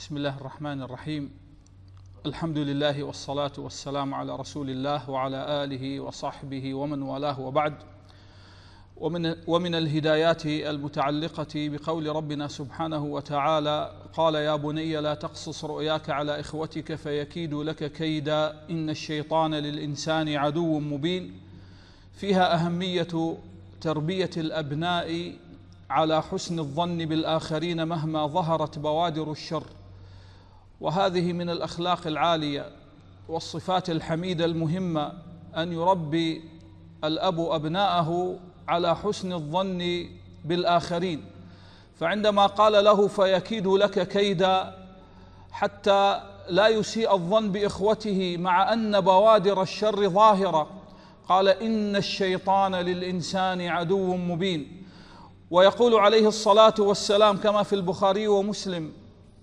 بسم الله الرحمن الرحيم. الحمد لله والصلاة والسلام على رسول الله وعلى آله وصحبه ومن والاه، وبعد. ومن الهدايات المتعلقة بقول ربنا سبحانه وتعالى: قال يا بني لا تقصص رؤياك على إخوتك فيكيدوا لك كيدا إن الشيطان للإنسان عدو مبين، فيها أهمية تربية الأبناء على حسن الظن بالآخرين مهما ظهرت بوادر الشر، وهذه من الأخلاق العالية والصفات الحميدة المهمة أن يربي الأب أبناءه على حسن الظن بالآخرين. فعندما قال له فيكيد لك كيدا حتى لا يسيء الظن بإخوته مع أن بوادر الشر ظاهرة، قال إن الشيطان للإنسان عدو مبين. ويقول عليه الصلاة والسلام كما في البخاري ومسلم: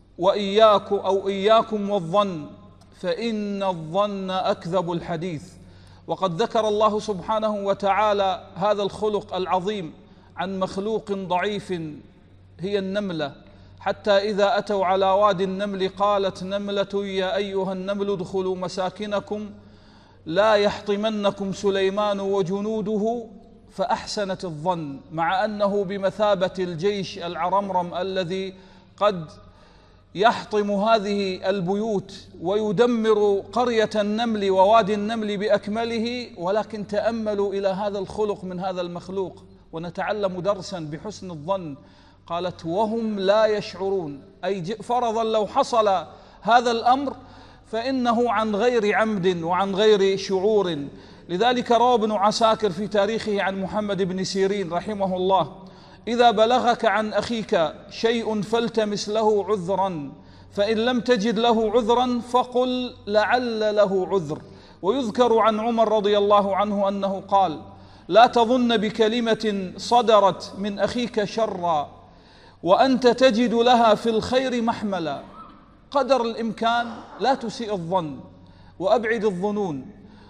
إياكم والظن فإن الظن أكذب الحديث. وقد ذكر الله سبحانه وتعالى هذا الخلق العظيم عن مخلوق ضعيف هي النملة، حتى إذا أتوا على وادي النمل قالت نملة يا أيها النمل ادخلوا مساكنكم لا يحطمنكم سليمان وجنوده، فأحسنت الظن مع أنه بمثابة الجيش العرمرم الذي قد يحطم هذه البيوت ويدمر قرية النمل ووادي النمل بأكمله. ولكن تأملوا إلى هذا الخلق من هذا المخلوق ونتعلم درسا بحسن الظن. قالت وهم لا يشعرون، أي فرضا لو حصل هذا الأمر فإنه عن غير عمد وعن غير شعور. لذلك روى ابن عساكر في تاريخه عن محمد بن سيرين رحمه الله: إذا بلغك عن أخيك شيء فالتمس له عذرا، فإن لم تجد له عذرا فقل لعل له عذر. ويذكر عن عمر رضي الله عنه أنه قال: لا تظن بكلمة صدرت من أخيك شرا وأنت تجد لها في الخير محملا. قدر الإمكان لا تسيء الظن وأبعد الظنون،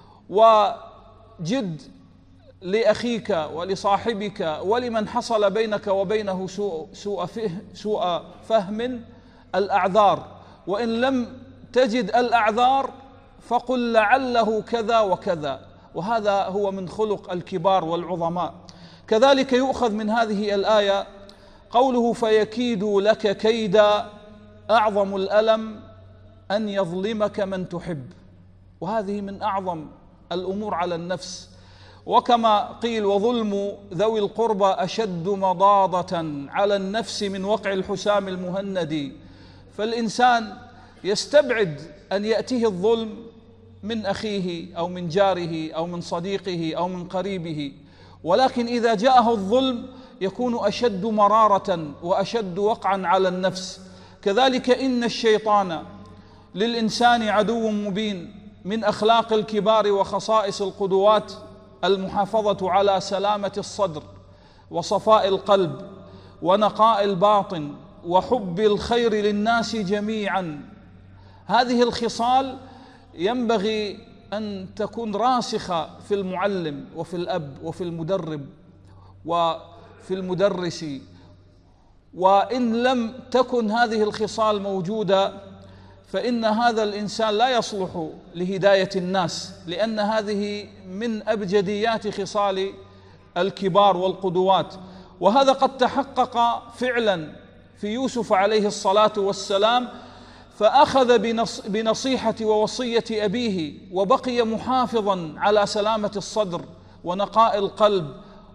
وجد لأخيك ولصاحبك ولمن حصل بينك وبينه سوء فهم الأعذار، وإن لم تجد الأعذار فقل لعله كذا وكذا. وهذا هو من خلق الكبار والعظماء. كذلك يؤخذ من هذه الآية قوله فيكيد لك كيدا، أعظم الألم أن يظلمك من تحب، وهذه من أعظم الأمور على النفس. وكما قيل: وظلم ذوي القربى أشد مضاضة على النفس من وقع الحسام المهند. فالإنسان يستبعد أن يأتيه الظلم من أخيه أو من جاره أو من صديقه أو من قريبه، ولكن إذا جاءه الظلم يكون أشد مرارة وأشد وقعا على النفس. كذلك إن الشيطان للإنسان عدو مبين. من أخلاق الكبار وخصائص القدوات المحافظة على سلامة الصدر وصفاء القلب ونقاء الباطن وحب الخير للناس جميعا. هذه الخصال ينبغي أن تكون راسخة في المعلم وفي الأب وفي المدرب وفي المدرس. وإن لم تكن هذه الخصال موجودة فإن هذا الإنسان لا يصلح لهداية الناس، لأن هذه من أبجديات خصال الكبار والقدوات. وهذا قد تحقق فعلا في يوسف عليه الصلاة والسلام، فأخذ بنصيحة ووصية أبيه وبقي محافظا على سلامة الصدر ونقاء القلب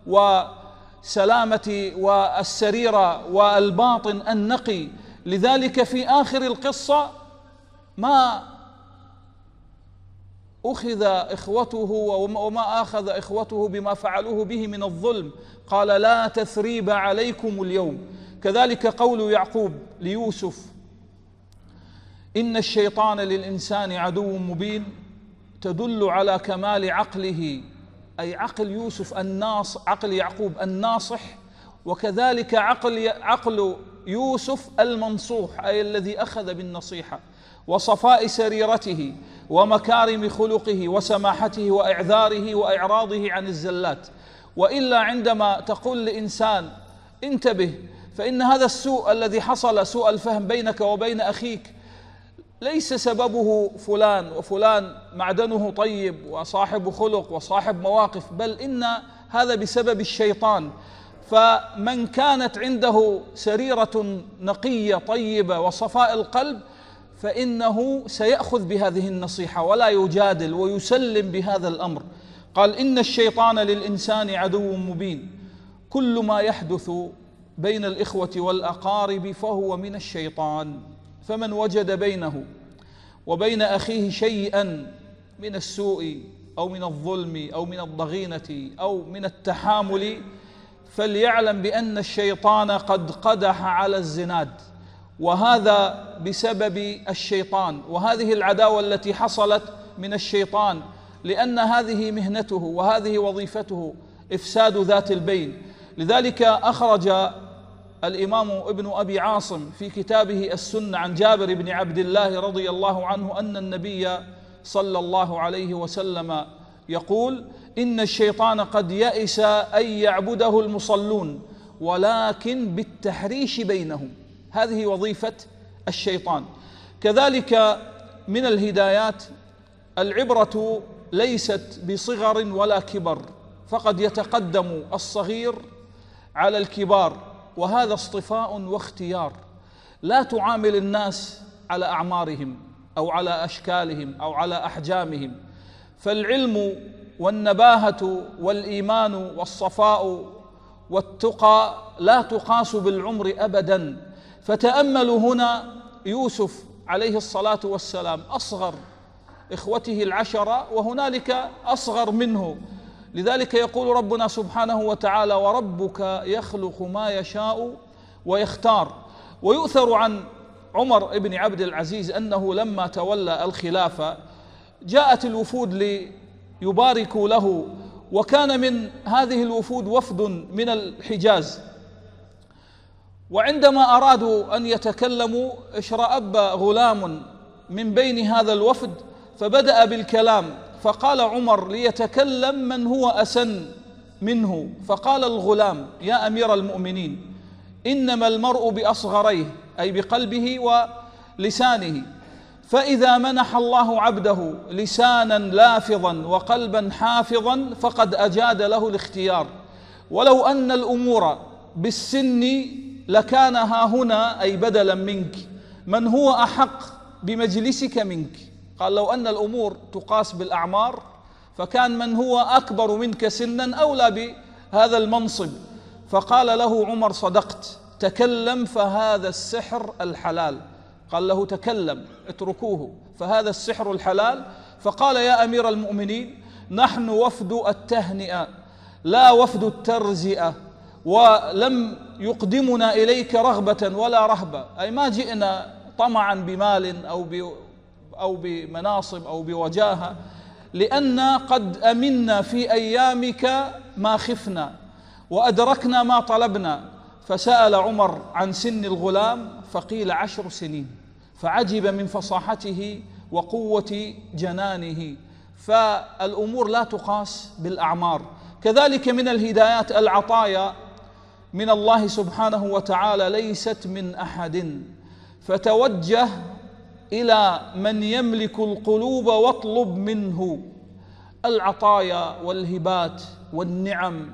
وسلامة والسريرة والباطن النقي. لذلك في آخر القصة ما أخذ إخوته وما أخذ إخوته بما فعلوه به من الظلم، قال لا تثريب عليكم اليوم. كذلك قول يعقوب ليوسف: إن الشيطان للإنسان عدو مبين، تدل على كمال عقله، أي عقل يوسف عقل يعقوب الناصح، وكذلك عقل يوسف المنصوح، أي الذي أخذ بالنصيحة، وصفاء سريرته ومكارم خلقه وسماحته وإعذاره وإعراضه عن الزلات. وإلا عندما تقول لإنسان انتبه فإن هذا السوء الذي حصل، سوء الفهم بينك وبين أخيك، ليس سببه فلان وفلان معدنه طيب وصاحب خلق وصاحب مواقف، بل إن هذا بسبب الشيطان. فمن كانت عنده سريرة نقية طيبة وصفاء القلب فإنه سيأخذ بهذه النصيحة ولا يجادل ويسلم بهذا الأمر. قال: إن الشيطان للإنسان عدو مبين، كل ما يحدث بين الإخوة والأقارب فهو من الشيطان، فمن وجد بينه وبين أخيه شيئا من السوء أو من الظلم أو من الضغينة أو من التحامل فليعلم بأن الشيطان قد قدح على الزناد، وهذا بسبب الشيطان، وهذه العداوة التي حصلت من الشيطان، لأن هذه مهنته وهذه وظيفته إفساد ذات البين. لذلك أخرج الإمام ابن أبي عاصم في كتابه السنة عن جابر بن عبد الله رضي الله عنه أن النبي صلى الله عليه وسلم يقول: إن الشيطان قد يئس أن يعبده المصلون ولكن بالتحريش بينهم. هذه وظيفة الشيطان. كذلك من الهدايات العبرة ليست بصغر ولا كبر، فقد يتقدم الصغير على الكبار، وهذا اصطفاء واختيار. لا تعامل الناس على أعمارهم أو على أشكالهم أو على أحجامهم، فالعلم والنباهة والإيمان والصفاء والتقى لا تقاس بالعمر أبدا. فتأملوا هنا يوسف عليه الصلاة والسلام أصغر إخوته العشرة، وهنالك أصغر منه. لذلك يقول ربنا سبحانه وتعالى: وربك يخلق ما يشاء ويختار. ويؤثر عن عمر بن عبد العزيز أنه لما تولى الخلافة جاءت الوفود ليباركوا له، وكان من هذه الوفود وفد من الحجاز، وعندما أرادوا أن يتكلموا اشرأب غلام من بين هذا الوفد فبدأ بالكلام، فقال عمر ليتكلم من هو أسن منه، فقال الغلام: يا أمير المؤمنين، إنما المرء بأصغريه، أي بقلبه ولسانه، فإذا منح الله عبده لسانا لافظا وقلبا حافظا فقد أجاد له الاختيار، ولو أن الأمور بالسن لكان ها هنا، أي بدلا منك، من هو أحق بمجلسك منك. قال: لو أن الأمور تقاس بالأعمار فكان من هو أكبر منك سنا أولى بهذا المنصب. فقال له عمر: صدقت، تكلم فهذا السحر الحلال. قال له: تكلم، اتركوه، فهذا السحر الحلال. فقال: يا أمير المؤمنين، نحن وفد التهنئة لا وفد الترزئة، ولم يقدمنا إليك رغبة ولا رهبة، أي ما جئنا طمعا بمال أو بمناصب أو بوجاهة، لأن قد أمنا في أيامك ما خفنا وأدركنا ما طلبنا. فسأل عمر عن سن الغلام فقيل 10 سنين، فعجب من فصاحته وقوة جنانه. فالأمور لا تقاس بالأعمار. كذلك من الهدايات العطايا من الله سبحانه وتعالى ليست من أحد، فتوجه إلى من يملك القلوب واطلب منه. العطايا والهبات والنعم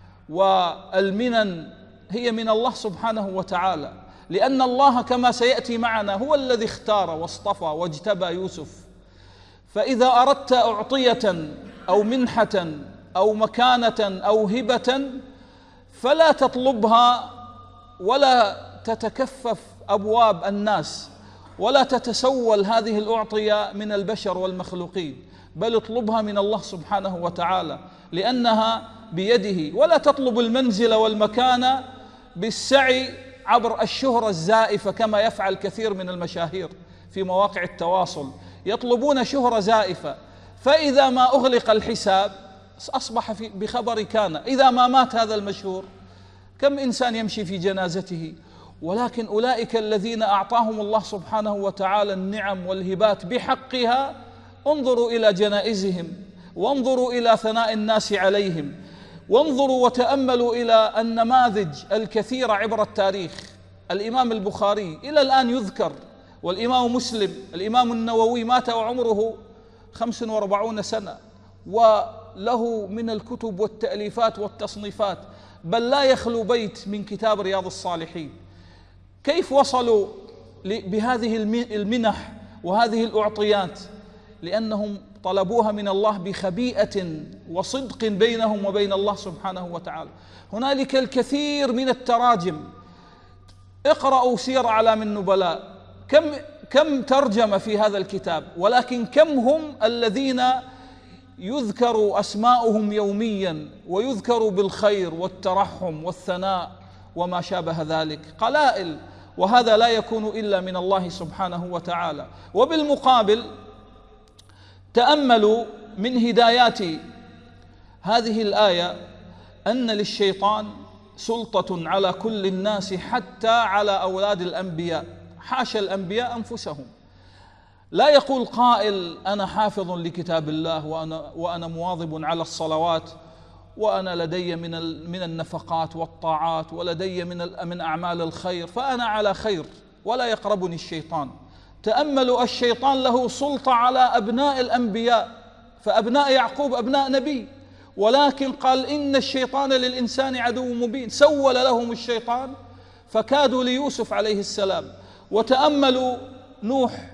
والمنن هي من الله سبحانه وتعالى، لأن الله كما سيأتي معنا هو الذي اختار واصطفى واجتبى يوسف. فإذا أردت أعطية أو منحة أو مكانة أو هبة فلا تطلبها ولا تتكفف أبواب الناس ولا تتسول هذه الأعطية من البشر والمخلوقين، بل اطلبها من الله سبحانه وتعالى لأنها بيده. ولا تطلب المنزل والمكانة بالسعي عبر الشهرة الزائفة كما يفعل كثير من المشاهير في مواقع التواصل، يطلبون شهرة زائفة، فإذا ما أغلق الحساب أصبح بخبر كان. إذا ما مات هذا المشهور كم إنسان يمشي في جنازته. ولكن أولئك الذين أعطاهم الله سبحانه وتعالى النعم والهبات بحقها، انظروا إلى جنائزهم وانظروا إلى ثناء الناس عليهم. وانظروا وتأملوا إلى النماذج الكثيرة عبر التاريخ. الإمام البخاري إلى الآن يذكر، والإمام مسلم، الإمام النووي مات وعمره 45 سنة، وله من الكتب والتأليفات والتصنيفات، بل لا يخلو بيت من كتاب رياض الصالحين. كيف وصلوا بهذه المنح وهذه الأعطيات؟ لأنهم طلبوها من الله بخبيئة وصدق بينهم وبين الله سبحانه وتعالى. هنالك الكثير من التراجم، اقرأوا سير أعلام النبلاء، كم ترجم في هذا الكتاب، ولكن كم هم الذين يذكر أسماؤهم يوميا ويذكر بالخير والترحم والثناء وما شابه ذلك؟ قلائل، وهذا لا يكون إلا من الله سبحانه وتعالى. وبالمقابل تأملوا من هدايات هذه الآية أن للشيطان سلطة على كل الناس حتى على أولاد الأنبياء، حاشا الأنبياء أنفسهم. لا يقول قائل أنا حافظ لكتاب الله وأنا مواظب على الصلوات، وأنا لدي من النفقات والطاعات، ولدي من أعمال الخير، فأنا على خير ولا يقربني الشيطان. تأملوا، الشيطان له سلطة على أبناء الأنبياء، فأبناء يعقوب أبناء نبي، ولكن قال إن الشيطان للإنسان عدو مبين، سول لهم الشيطان فكادوا ليوسف عليه السلام. وتأملوا نوح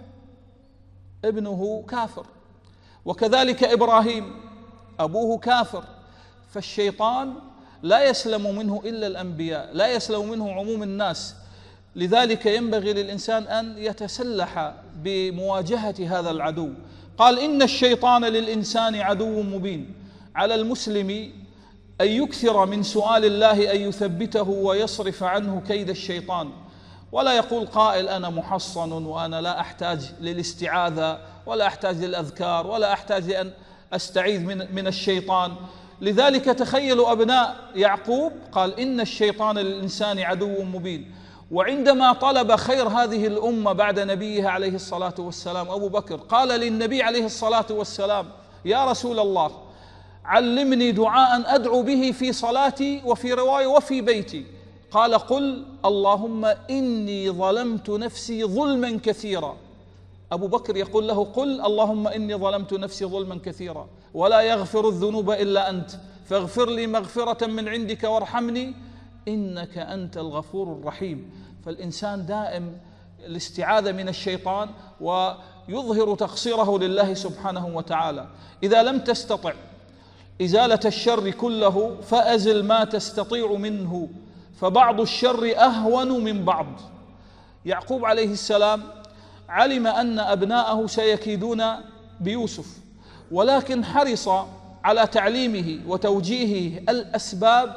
ابنه كافر، وكذلك إبراهيم أبوه كافر، فالشيطان لا يسلم منه إلا الأنبياء، لا يسلم منه عموم الناس. لذلك ينبغي للإنسان أن يتسلح بمواجهة هذا العدو. قال إن الشيطان للإنسان عدو مبين. على المسلم أن يكثر من سؤال الله أن يثبته ويصرف عنه كيد الشيطان، ولا يقول قائل أنا محصن وأنا لا أحتاج للاستعاذة ولا أحتاج للأذكار ولا أحتاج لأن أستعيذ من الشيطان. لذلك تخيلوا أبناء يعقوب، قال إن الشيطان للإنسان عدو مبين. وعندما طلب خير هذه الأمة بعد نبيها عليه الصلاة والسلام أبو بكر، قال للنبي عليه الصلاة والسلام يا رسول الله علمني دعاء أدعو به في صلاتي وفي رواية وفي بيتي. قال قل اللهم إني ظلمت نفسي ظلما كثيرا. أبو بكر يقول له قل اللهم إني ظلمت نفسي ظلما كثيرا ولا يغفر الذنوب إلا أنت فاغفر لي مغفرة من عندك وارحمني إنك أنت الغفور الرحيم. فالإنسان دائم الاستعاذة من الشيطان ويظهر تقصيره لله سبحانه وتعالى. إذا لم تستطع إزالة الشر كله فأزل ما تستطيع منه، فبعض الشر أهون من بعض. يعقوب عليه السلام علم أن أبناءه سيكيدون بيوسف، ولكن حرص على تعليمه وتوجيهه الأسباب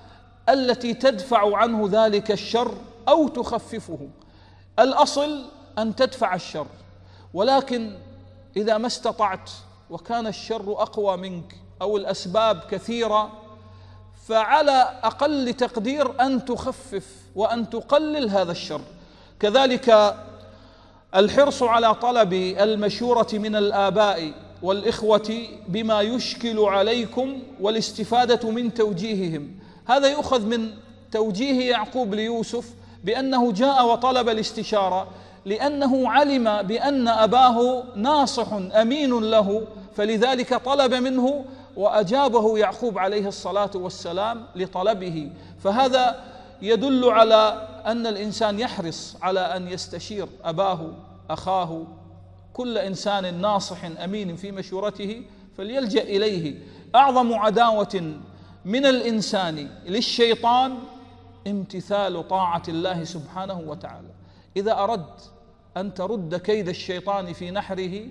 التي تدفع عنه ذلك الشر أو تخففه. الأصل أن تدفع الشر، ولكن إذا ما استطعت وكان الشر أقوى منك أو الأسباب كثيرة، فعلى أقل تقدير أن تخفف وأن تقلل هذا الشر. كذلك الحرص على طلب المشورة من الآباء والإخوة بما يشكل عليكم والاستفادة من توجيههم. هذا يؤخذ من توجيه يعقوب ليوسف بأنه جاء وطلب الاستشارة، لأنه علم بأن أباه ناصح أمين له، فلذلك طلب منه وأجابه يعقوب عليه الصلاة والسلام لطلبه. فهذا يدل على أن الإنسان يحرص على أن يستشير أباه، أخاه، كل إنسان ناصح أمين في مشورته فليلجأ إليه. أعظم عداوة من الإنسان للشيطان امتثال طاعة الله سبحانه وتعالى. إذا أردت أن ترد كيد الشيطان في نحره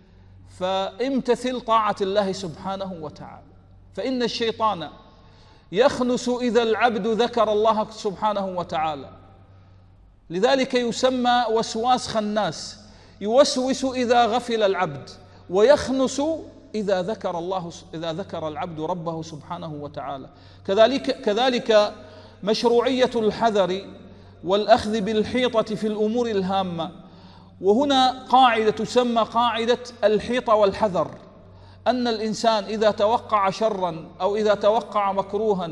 فامتثل طاعة الله سبحانه وتعالى، فإن الشيطان يخنس إذا العبد ذكر الله سبحانه وتعالى، لذلك يسمى وسواس خناس، يوسوس إذا غفل العبد، ويخنس إذا ذكر العبد ربه سبحانه وتعالى. كذلك مشروعية الحذر والأخذ بالحيطة في الأمور الهامة. وهنا قاعدة تسمى قاعدة الحيطة والحذر. أن الإنسان إذا توقع شرا أو إذا توقع مكروها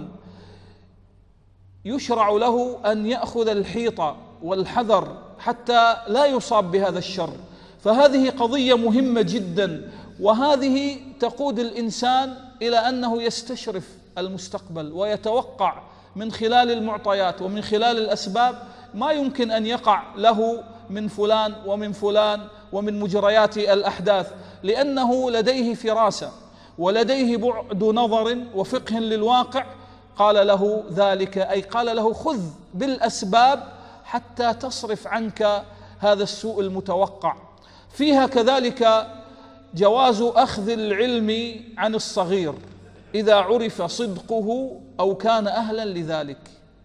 يشرع له أن يأخذ الحيطة والحذر حتى لا يصاب بهذا الشر. فهذه قضية مهمة جدا، وهذه تقود الإنسان إلى أنه يستشرف المستقبل ويتوقع من خلال المعطيات ومن خلال الأسباب ما يمكن أن يقع له من فلان ومن فلان ومن مجريات الأحداث، لأنه لديه فراسة ولديه بعد نظر وفقه للواقع. قال له ذلك، أي قال له خذ بالأسباب حتى تصرف عنك هذا السوء المتوقع. فيها كذلك جواز أخذ العلم عن الصغير إذا عرف صدقه أو كان أهلا لذلك.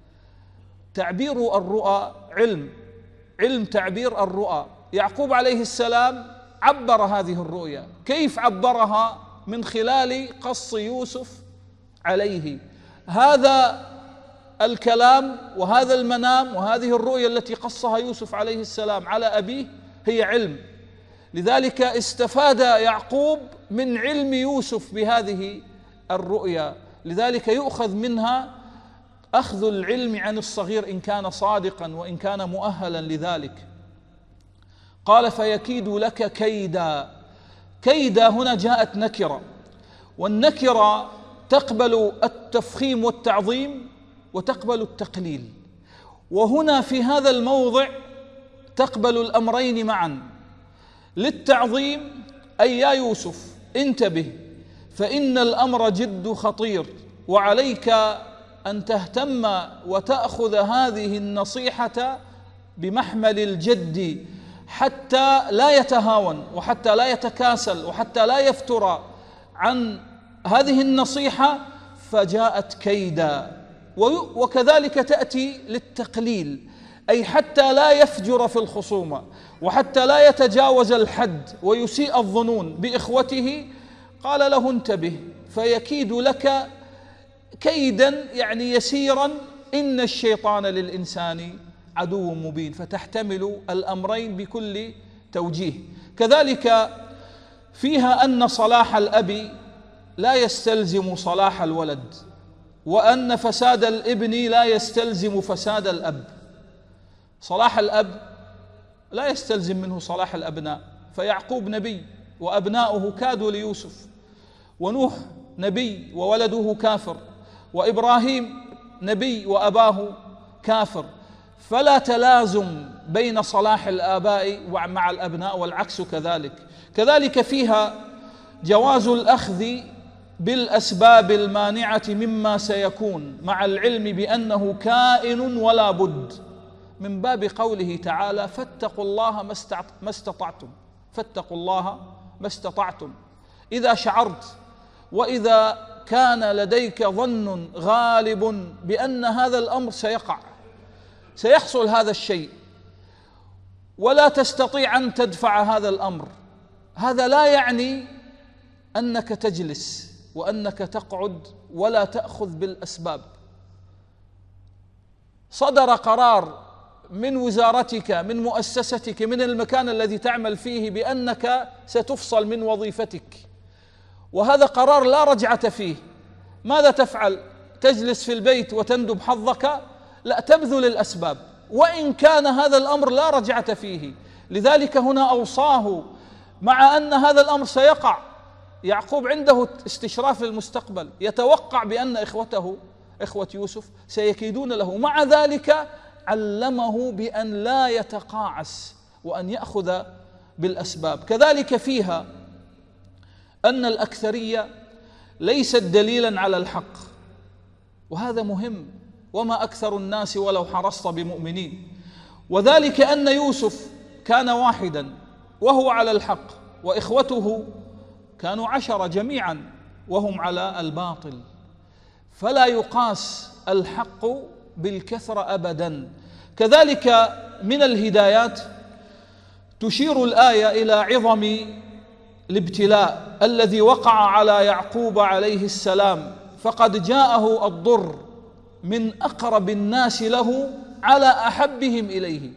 تعبير الرؤى علم تعبير الرؤى. يعقوب عليه السلام عبر هذه الرؤيا. كيف عبرها؟ من خلال قص يوسف عليه. هذا الكلام وهذا المنام وهذه الرؤيا التي قصها يوسف عليه السلام على أبيه هي علم، لذلك استفاد يعقوب من علم يوسف بهذه الرؤيا، لذلك يؤخذ منها أخذ العلم عن الصغير إن كان صادقا وإن كان مؤهلا لذلك. قال فيكيد لك كيدا. كيدا هنا جاءت نكرة، والنكرة تقبل التفخيم والتعظيم وتقبل التقليل، وهنا في هذا الموضع تقبل الأمرين معا. للتعظيم أي يا يوسف انتبه فإن الأمر جد خطير، وعليك أن تهتم وتأخذ هذه النصيحة بمحمل الجد حتى لا يتهاون وحتى لا يتكاسل وحتى لا يفتر عن هذه النصيحة. فجاءت كيدا. وكذلك تأتي للتقليل، أي حتى لا يفجر في الخصومة وحتى لا يتجاوز الحد ويسيء الظنون بإخوته. قال له انتبه فيكيد لك كيدا، يعني يسيرا، إن الشيطان للإنسان عدو مبين، فتحتمل الأمرين بكل توجيه. كذلك فيها أن صلاح الأب لا يستلزم صلاح الولد، وأن فساد الابن لا يستلزم فساد الأب. صلاح الأب لا يستلزم منه صلاح الأبناء، فيعقوب نبي وأبناؤه كادوا ليوسف، ونوح نبي وولده كافر، وإبراهيم نبي وأباه كافر، فلا تلازم بين صلاح الآباء مع الأبناء والعكس كذلك. كذلك فيها جواز الأخذ بالأسباب المانعة مما سيكون مع العلم بأنه كائن ولا بد، من باب قوله تعالى فاتقوا الله ما استطعتم. فاتقوا الله ما استطعتم. إذا شعرت وإذا كان لديك ظن غالب بأن هذا الأمر سيقع، سيحصل هذا الشيء، ولا تستطيع أن تدفع هذا الأمر، هذا لا يعني أنك تجلس وأنك تقعد ولا تأخذ بالأسباب. صدر قرار من وزارتك، من مؤسستك، من المكان الذي تعمل فيه بأنك ستفصل من وظيفتك، وهذا قرار لا رجعة فيه. ماذا تفعل؟ تجلس في البيت وتندب حظك؟ لا، تبذل الأسباب، وإن كان هذا الأمر لا رجعة فيه. لذلك هنا أوصاه مع أن هذا الأمر سيقع. يعقوب عنده استشراف للمستقبل، يتوقع بأن إخوة يوسف سيكيدون له، مع ذلك علمه بأن لا يتقاعس وأن يأخذ بالأسباب. كذلك فيها أن الأكثرية ليست دليلا على الحق، وهذا مهم، وما أكثر الناس ولو حرصت بمؤمنين. وذلك أن يوسف كان واحدا وهو على الحق، وإخوته كانوا 10 جميعا وهم على الباطل، فلا يقاس الحق بالكثرة أبدا. كذلك من الهدايات تشير الآية إلى عظم الابتلاء الذي وقع على يعقوب عليه السلام، فقد جاءه الضر من أقرب الناس له على أحبهم إليه.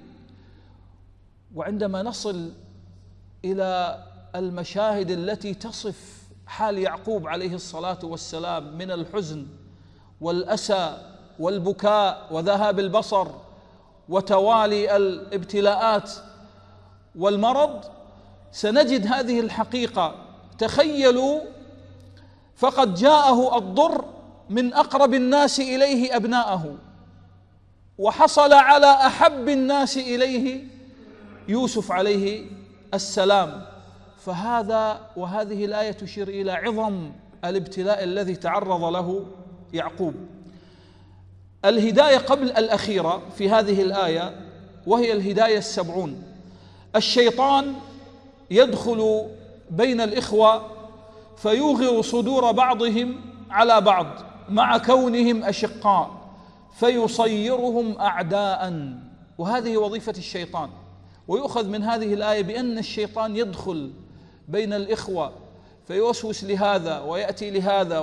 وعندما نصل إلى المشاهد التي تصف حال يعقوب عليه الصلاة والسلام من الحزن والأسى والبكاء وذهاب البصر وتوالي الابتلاءات والمرض، سنجد هذه الحقيقة. تخيلوا، فقد جاءه الضر من أقرب الناس إليه أبناءه، وحصل على أحب الناس إليه يوسف عليه السلام. وهذه الآية تشير إلى عظم الابتلاء الذي تعرض له يعقوب. الهداية قبل الأخيرة في هذه الآية وهي الهداية 70. الشيطان يدخل بين الإخوة فيوغر صدور بعضهم على بعض مع كونهم أشقاء، فيصيرهم أعداء، وهذه وظيفة الشيطان. ويؤخذ من هذه الآية بأن الشيطان يدخل بين الإخوة فيوسوس لهذا ويأتي لهذا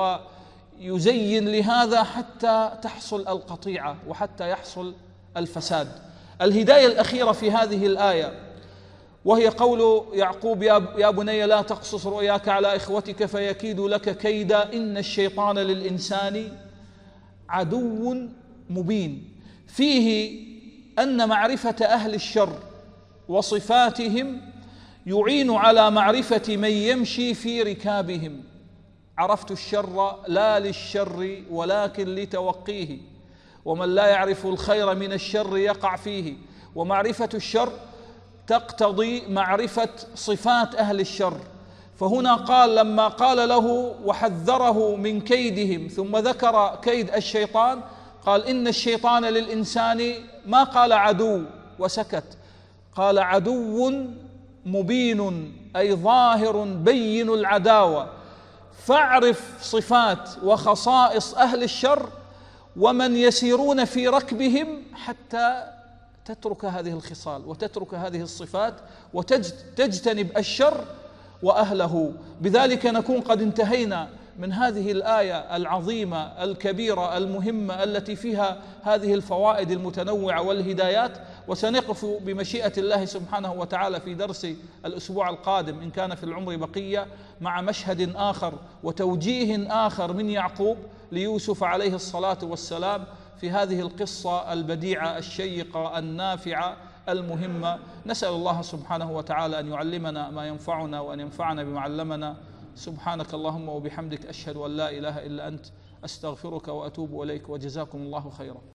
ويزين لهذا حتى تحصل القطيعة وحتى يحصل الفساد. الهداية الأخيرة في هذه الآية وهي قول يعقوب: يا بني لا تقصص رؤياك على إخوتك فيكيدوا لك كيدا إن الشيطان للإنسان عدو مبين. فيه أن معرفة أهل الشر وصفاتهم يعين على معرفة من يمشي في ركابهم. عرفت الشر لا للشر ولكن لتوقيه، ومن لا يعرف الخير من الشر يقع فيه. ومعرفة الشر تقتضي معرفة صفات أهل الشر. فهنا قال لما قال له وحذره من كيدهم ثم ذكر كيد الشيطان، قال إن الشيطان للإنسان، ما قال عدو وسكت، قال عدو مبين أي ظاهر بين العداوة. فاعرف صفات وخصائص أهل الشر ومن يسيرون في ركبهم حتى تترك هذه الخصال وتترك هذه الصفات وتجتنب الشر وأهله. بذلك نكون قد انتهينا من هذه الآية العظيمة الكبيرة المهمة التي فيها هذه الفوائد المتنوعة والهدايات. وسنقف بمشيئة الله سبحانه وتعالى في درس الأسبوع القادم إن كان في العمر بقية مع مشهد آخر وتوجيه آخر من يعقوب ليوسف عليه الصلاة والسلام في هذه القصة البديعة الشيقة النافعة المهمة. نسأل الله سبحانه وتعالى أن يعلمنا ما ينفعنا وأن ينفعنا بما علمنا. سبحانك اللهم وبحمدك، أشهد أن لا إله إلا أنت، أستغفرك وأتوب إليك، وجزاكم الله خيرا.